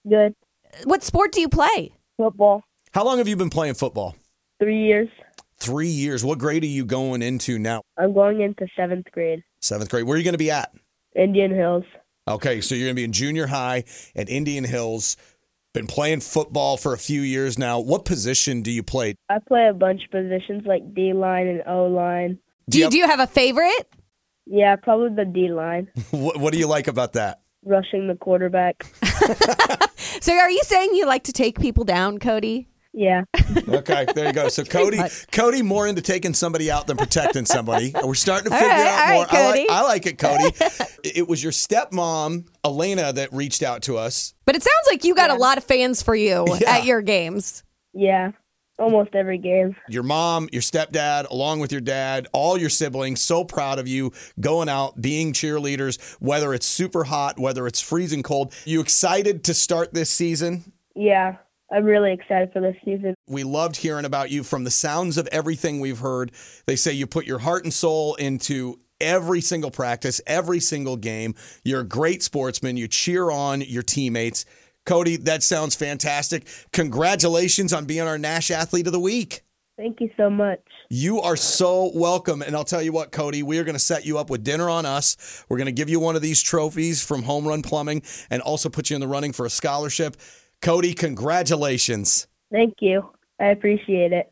Good. What sport do you play? Football. How long have you been playing football? 3 years. 3 years. What grade are you going into now? I'm going into 7th grade. 7th grade. Where are you going to be at? Indian Hills. Okay, so you're going to be in junior high at Indian Hills. Been playing football for a few years now. What position do you play? I play a bunch of positions like D-line and O-line. Do you have a favorite? Yeah, probably the D-line. What do you like about that? Rushing the quarterback. So are you saying you like to take people down, Cody? Yeah. Okay, there you go. So Cody more into taking somebody out than protecting somebody. We're starting to figure All out right, more. Cody. I like it, Cody. It was your stepmom, Elena, that reached out to us. But it sounds like you got a lot of fans for you at your games. Yeah. Almost every game. Your mom, your stepdad, along with your dad, all your siblings, so proud of you going out, being cheerleaders, whether it's super hot, whether it's freezing cold. You excited to start this season? Yeah. I'm really excited for this season. We loved hearing about you. From the sounds of everything we've heard, they say you put your heart and soul into every single practice, every single game. You're a great sportsman. You cheer on your teammates. Cody, that sounds fantastic. Congratulations on being our Nash Athlete of the Week. Thank you so much. You are so welcome. And I'll tell you what, Cody, we are going to set you up with dinner on us. We're going to give you one of these trophies from Home Run Plumbing and also put you in the running for a scholarship. Cody, congratulations. Thank you. I appreciate it.